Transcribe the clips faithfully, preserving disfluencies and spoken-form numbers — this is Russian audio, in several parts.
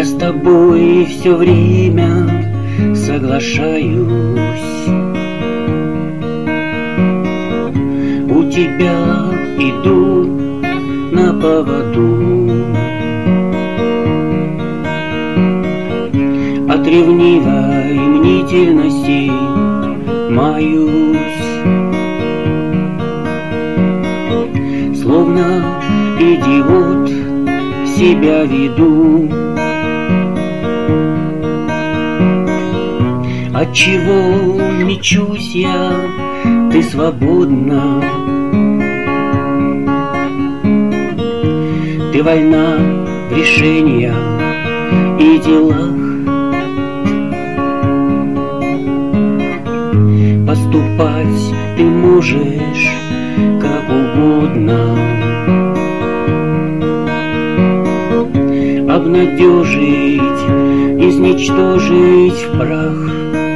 с тобой все время соглашаюсь. У тебя иду на поводу, от ревнивой мнительности маюсь, словно идиот себя веду. Отчего мечусь я, ты свободна, ты вольна в решениях и делах. Поступать ты можешь как угодно, обнадежить, изничтожить в прах.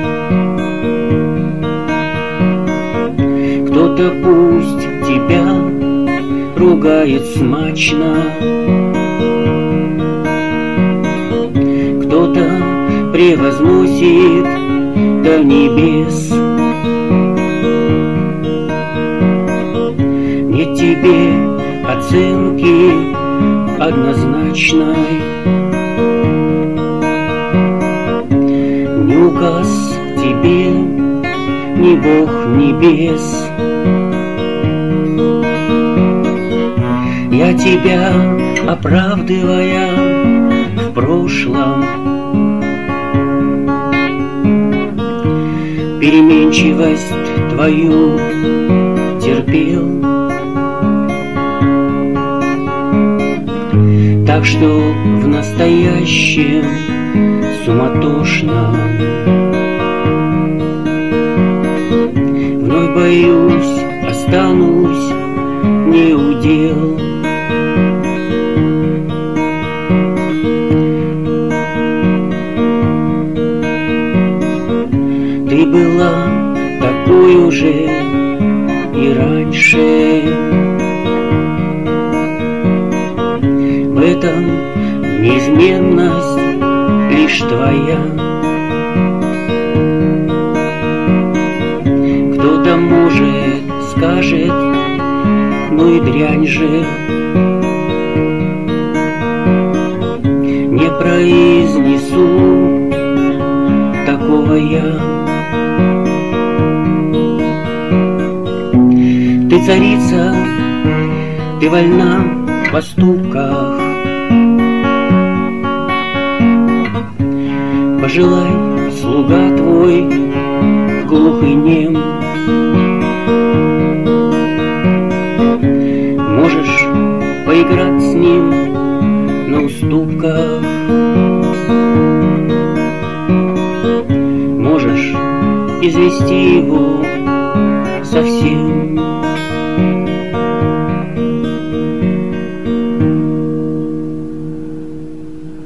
Кто-то пусть тебя ругает смачно, кто-то превозносит до небес. Нет тебе оценки однозначной, не указ тебе ни Бог небес. Я тебя, оправдывая в прошлом, переменчивость твою терпел, так что в настоящем суматошном вновь боюсь, останусь не удел. Ты была такой уже и раньше, в этом неизменность лишь твоя. Кто-то, может, скажет, ну и дрянь же, не произнесу такого я. Ты царица, ты вольна в поступках, пожелай, слуга твой глух и нем. Можешь поиграть с ним на уступках, можешь извести его совсем.